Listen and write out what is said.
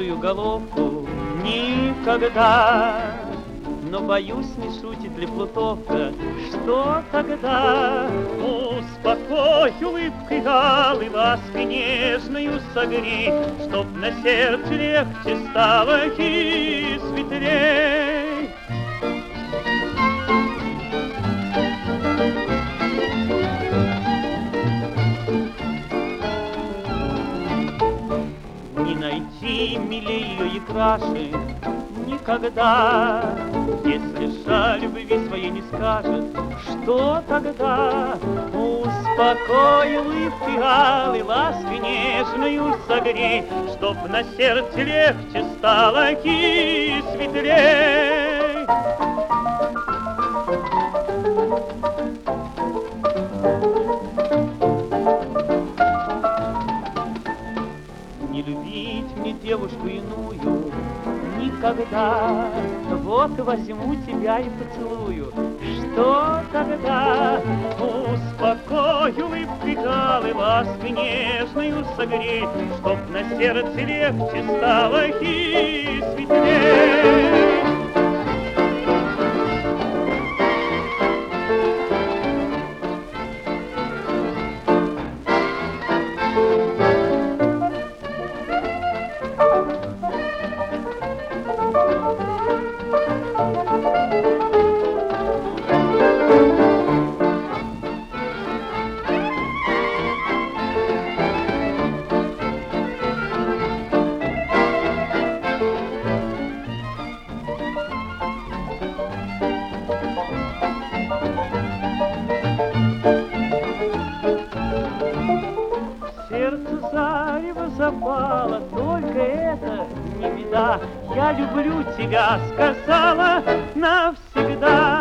белую головку никогда. Но боюсь, не шутит ли Плутовка, что тогда? Успокой улыбкой алой, лаской нежною согрей, чтоб на сердце легче стало и светлей. Не найти милее ее и краше никогда. Если жаль любви своей не скажет, что тогда? Успокой улыбкой алой, лаской нежною согрей, чтоб на сердце легче стало и светлей. Не любить мне девушку иную никогда. Вот возьму тебя и поцелую. Что тогда? Успокой улыбкой алой, лаской нежною согрей, чтоб на сердце легче стало и светлей. Сердце зарево запало, только это не беда. Я люблю тебя, сказала навсегда.